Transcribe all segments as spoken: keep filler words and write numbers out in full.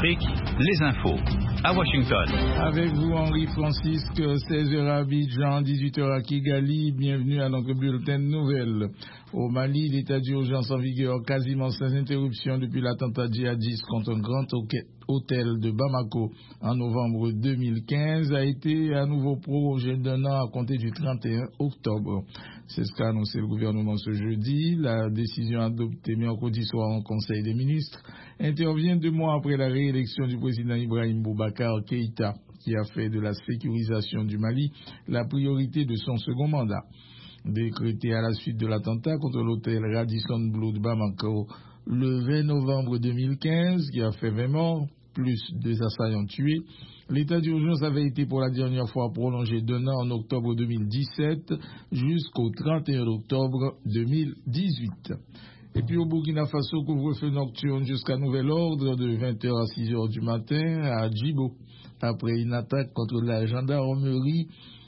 Afrique, les infos. À Washington. Avec vous, Henri Francisque, seize heures à Abidjan, dix-huit heures à Kigali. Bienvenue à notre bulletin de nouvelles. Au Mali, l'état d'urgence en vigueur quasiment sans interruption depuis l'attentat djihadiste contre un grand hôtel de Bamako en novembre deux mille quinze a été à nouveau prorogé d'un an à compter du trente et un octobre. C'est ce qu'a annoncé le gouvernement ce jeudi. La décision adoptée mercredi soir en Conseil des ministres intervient deux mois après la réélection du président Ibrahim Boubacar Keïta, qui a fait de la sécurisation du Mali la priorité de son second mandat. Décrété à la suite de l'attentat contre l'hôtel Radisson Blu de Bamako le vingt novembre deux mille quinze, qui a fait vingt morts, plus deux assaillants tués, l'état d'urgence avait été pour la dernière fois prolongé d'un an en octobre deux mille dix-sept jusqu'au trente et un octobre deux mille dix-huit. Et puis au Burkina Faso, couvre-feu nocturne jusqu'à nouvel ordre de vingt heures à six heures du matin à Djibo, après une attaque contre la gendarmerie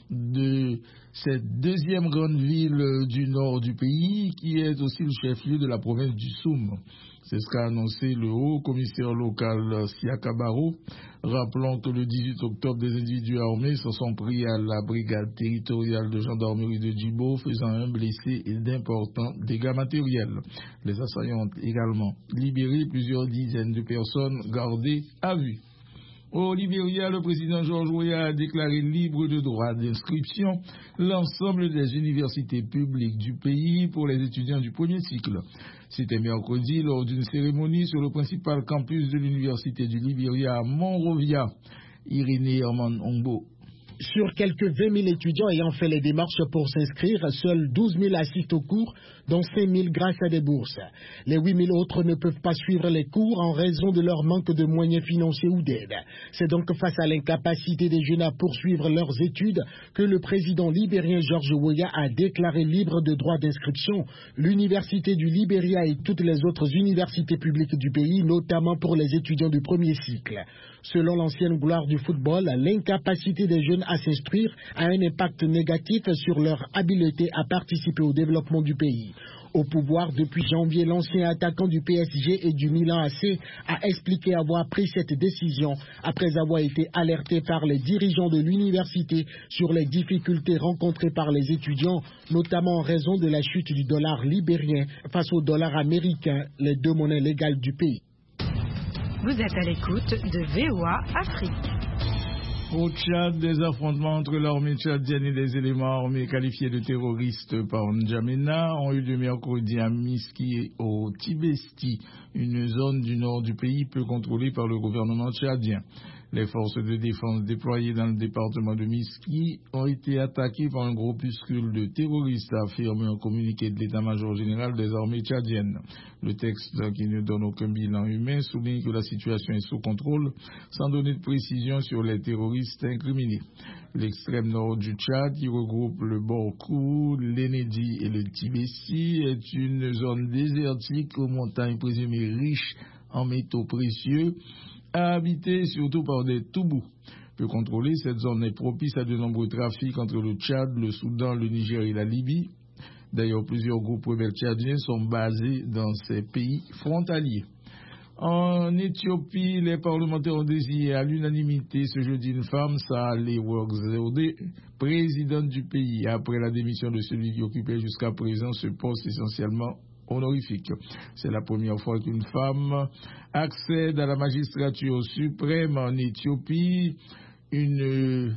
de cette deuxième grande ville du nord du pays, qui est aussi le chef-lieu de la province du Soum. C'est ce qu'a annoncé le haut commissaire local Siaka Baro, rappelant que le dix-huit octobre, des individus armés se sont pris à la brigade territoriale de gendarmerie de Djibo, faisant un blessé et d'importants dégâts matériels. Les assaillants ont également libéré plusieurs dizaines de personnes gardées à vue. Au Libéria, le président George Weah a déclaré libre de droit d'inscription l'ensemble des universités publiques du pays pour les étudiants du premier cycle. C'était mercredi lors d'une cérémonie sur le principal campus de l'université du Libéria à Monrovia. Irénée Herman Ongbo. Sur quelques vingt mille étudiants ayant fait les démarches pour s'inscrire, seuls douze mille assistent aux cours, dont cinq mille grâce à des bourses. Les huit mille autres ne peuvent pas suivre les cours en raison de leur manque de moyens financiers ou d'aide. C'est donc face à l'incapacité des jeunes à poursuivre leurs études que le président libérien George Weah a déclaré libre de droit d'inscription l'université du Libéria et toutes les autres universités publiques du pays, notamment pour les étudiants du premier cycle. Selon l'ancienne gloire du football, l'incapacité des jeunes à s'instruire a un impact négatif sur leur habileté à participer au développement du pays. Au pouvoir depuis janvier, l'ancien attaquant du P S G et du Milan A C a expliqué avoir pris cette décision après avoir été alerté par les dirigeants de l'université sur les difficultés rencontrées par les étudiants, notamment en raison de la chute du dollar libérien face au dollar américain, les deux monnaies légales du pays. Vous êtes à l'écoute de V O A Afrique. Au Tchad, des affrontements entre l'armée tchadienne et les éléments armés qualifiés de terroristes par N'Djamena ont eu lieu mercredi à Miski au Tibesti, une zone du nord du pays peu contrôlée par le gouvernement tchadien. Les forces de défense déployées dans le département de Miski ont été attaquées par un groupuscule de terroristes, a affirmé un communiqué de l'état-major général des armées tchadiennes. Le texte, qui ne donne aucun bilan humain, souligne que la situation est sous contrôle, sans donner de précision sur les terroristes incriminés. L'extrême nord du Tchad, qui regroupe le Borkou, l'Enedi et le Tibesti, est une zone désertique aux montagnes présumées riches en métaux précieux, habitée surtout par des toubous. Peu contrôlée, cette zone est propice à de nombreux trafics entre le Tchad, le Soudan, le Niger et la Libye. D'ailleurs, plusieurs groupes rebelles tchadiens sont basés dans ces pays frontaliers. En Éthiopie, les parlementaires ont désigné à l'unanimité ce jeudi une femme, Sahle-Work Zewde, présidente du pays, après la démission de celui qui occupait jusqu'à présent ce poste essentiellement honorifique. C'est la première fois qu'une femme accède à la magistrature suprême en Éthiopie, une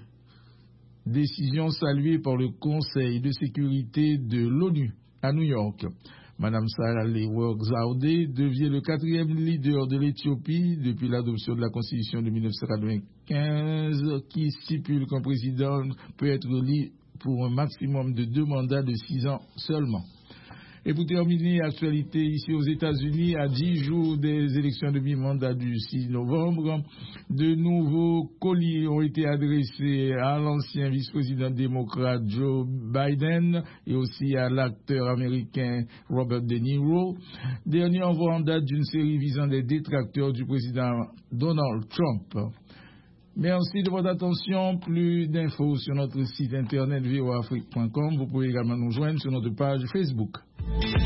décision saluée par le Conseil de sécurité de l'ONU à New York. Madame Sahle-Work Zewde devient le quatrième leader de l'Éthiopie depuis l'adoption de la Constitution de mille neuf cent quatre-vingt-quinze, qui stipule qu'un président peut être élu pour un maximum de deux mandats de six ans seulement. Et pour terminer, actualité ici aux États-Unis, à dix jours des élections de mi-mandat du six novembre, de nouveaux colis ont été adressés à l'ancien vice-président démocrate Joe Biden et aussi à l'acteur américain Robert De Niro, dernier envoi en date d'une série visant les détracteurs du président Donald Trump. Merci de votre attention. Plus d'infos sur notre site internet v o a afrique point com. Vous pouvez également nous joindre sur notre page Facebook.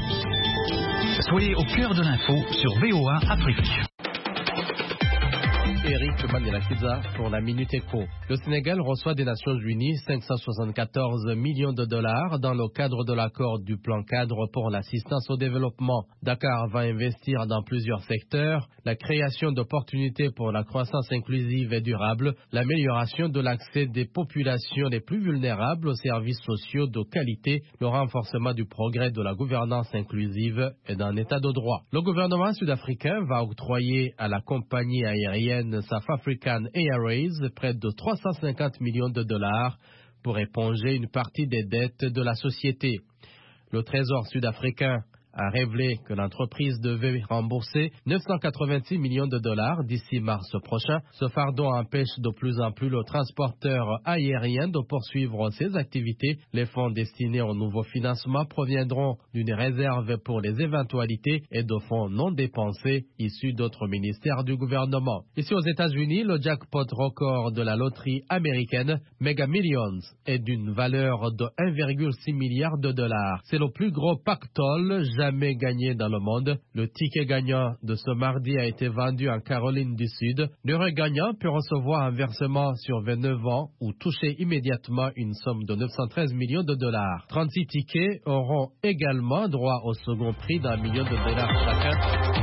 Soyez au cœur de l'info sur V O A Afrique. Eric Manelakiza pour la Minute Éco. Le Sénégal reçoit des Nations Unies cinq cent soixante-quatorze millions de dollars dans le cadre de l'accord du plan cadre pour l'assistance au développement. Dakar va investir dans plusieurs secteurs, la création d'opportunités pour la croissance inclusive et durable, l'amélioration de l'accès des populations les plus vulnérables aux services sociaux de qualité, le renforcement du progrès de la gouvernance inclusive et d'un état de droit. Le gouvernement sud-africain va octroyer à la compagnie aérienne South African Airways près de trois cent cinquante millions de dollars pour éponger une partie des dettes de la société. Le Trésor sud-africain a révélé que l'entreprise devait rembourser neuf cent quatre-vingt-six millions de dollars d'ici mars prochain. Ce fardeau empêche de plus en plus le transporteur aérien de poursuivre ses activités. Les fonds destinés au nouveau financement proviendront d'une réserve pour les éventualités et de fonds non dépensés issus d'autres ministères du gouvernement. Ici aux États-Unis, le jackpot record de la loterie américaine Mega Millions est d'une valeur de un virgule six milliard de dollars. C'est le plus gros pactole jamais gagné dans le monde. Le ticket gagnant de ce mardi a été vendu en Caroline du Sud. Le gagnant peut recevoir un versement sur vingt-neuf ans ou toucher immédiatement une somme de neuf cent treize millions de dollars. trente-six tickets auront également droit au second prix d'un million de dollars chacun.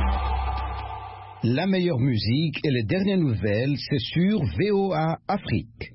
La meilleure musique et les dernières nouvelles, c'est sur V O A Afrique.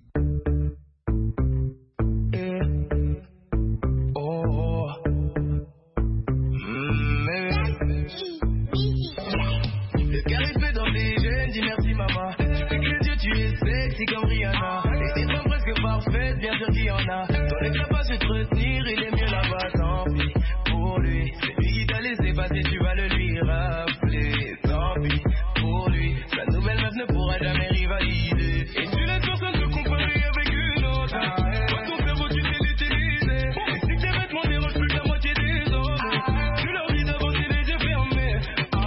Comme Rihanna, et tes femmes presque parfaites, bien sûr qu'il y en a. Ton ex n'a pas su te retenir, il est mieux là-bas, tant pis pour lui. C'est lui qui t'a laissé passer, tu vas le lui rappeler. Tant pis pour lui, sa nouvelle meuf ne pourra jamais rivaliser. Et tu laisses personne te comparer avec une autre. Toi ton cerveau tu sais l'utiliser. Et si tes vêtements dérangent plus que la moitié des hommes, tu leur dis d'avancer les yeux fermés. Ah,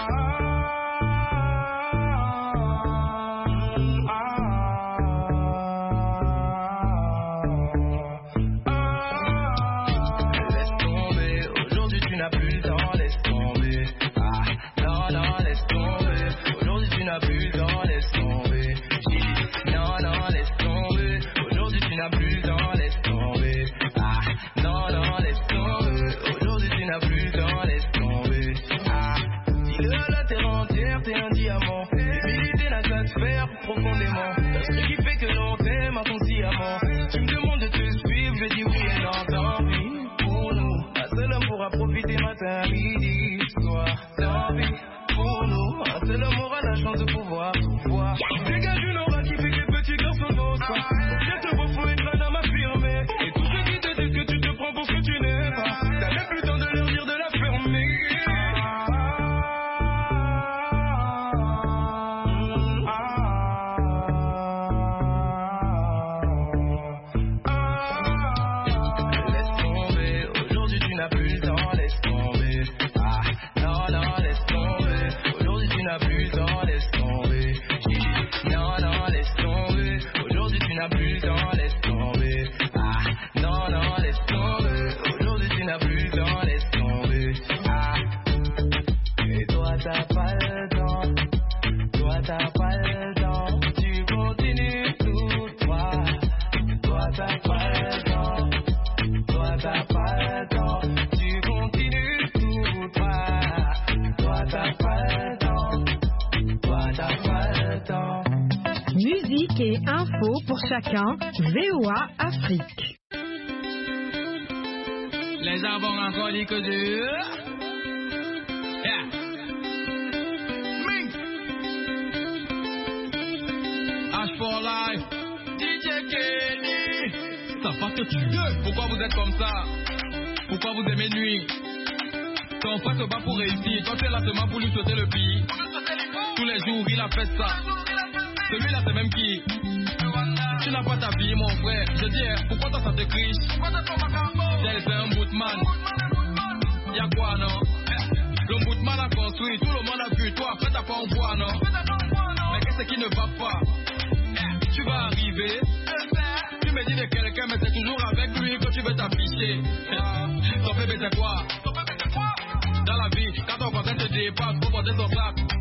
profondément. T'as ce qui fait que l'on t'aime inconsciemment. Tu me demandes de te suivre, je dis oui et non, tant pis pour nous. Un seul homme pourra profiter matin, midi, soir. Tant pis pour nous. Un seul homme aura la chance de pouvoir tout voir. Dégage une aura qui fait que les petits garçons n'osent pas. Viens te beau, faut être un homme affirmé. Et tous ceux qui te disent que tu te prends pour ce que tu n'es pas, t'as même plus le temps de leur dire de la fermer. Musique et info pour chacun, V O A Afrique. Les avons encore dit que Dieu. Yeah. Ming. H for life. D J Kenny. Ça va te tuer. Pourquoi vous êtes comme ça? Pourquoi vous aimez nuit? Ton frère se bat pour réussir. Quand c'est la semaine pour lui sauter le pied. Tous les jours il a fait ça. Celui-là c'est même qui? Tu n'as pas ta vie mon frère. Je dis pourquoi toi ça te criche? C'est un bootman. Y'a quoi non? Le bootman a construit, tout le monde a vu. Toi après t'as pas en bois non? Mais qu'est-ce qui ne va pas? Tu vas arriver. Tu me dis de quelqu'un mais c'est toujours avec lui que tu veux t'afficher. Ton bébé c'est quoi? Dans la vie, quand ton voisin te dépasse, faut porter son sac.